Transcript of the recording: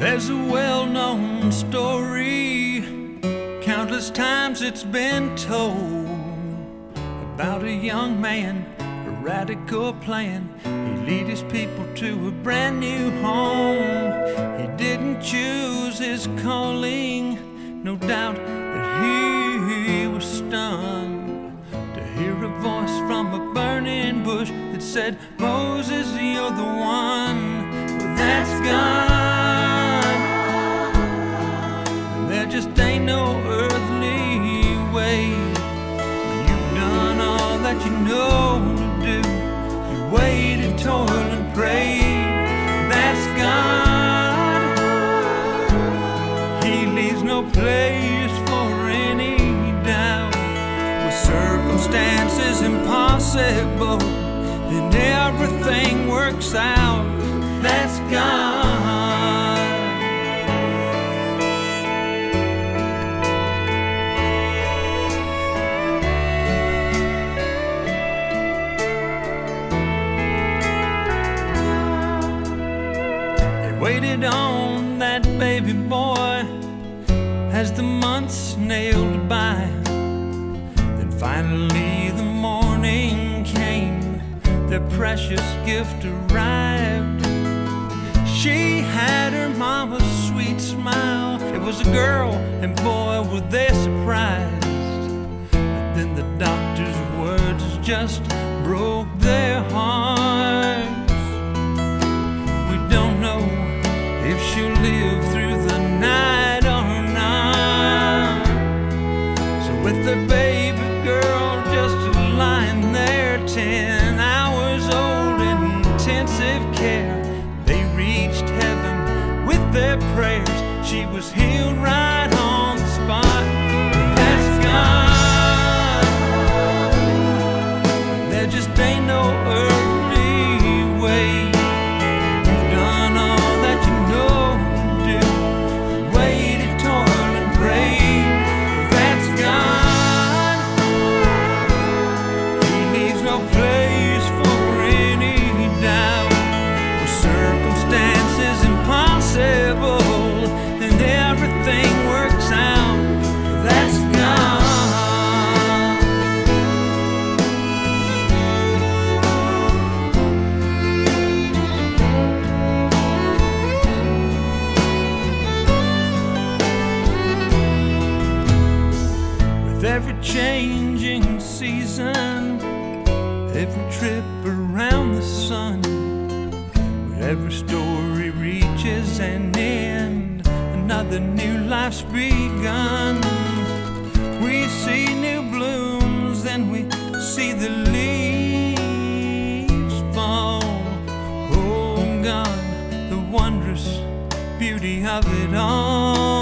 There's a well-known story, countless times it's been told, about a young man, a radical plan. He lead his people to a brand new home. He didn't choose his calling, no doubt that he was stunned to hear a voice from a burning bush that said, "Moses, you're the one." Well, that's God. There just ain't no earthly way. You've done all that you know to do. You waited, toiled, and prayed. That's God. He leaves no place for any doubt. With circumstances impossible, then everything works out. That's God. Waited on that baby boy as the months nailed by. Then finally the morning came, their precious gift arrived. She had her mama's sweet smile. It was a girl, and boy were they surprised. But then the doctor's words just broke their hearts. We don't know if she'll live through the night or not. So with the baby girl just lying there, 10 hours old in intensive care, they reached heaven with their prayers. She was healed right on the spot. That's God. There just ain't no earthly way. And everything works out. That's God. With every changing season, every trip around the sun, with every story reaches an end, another new life's begun. We see new blooms, then we see the leaves fall. Oh God, the wondrous beauty of it all.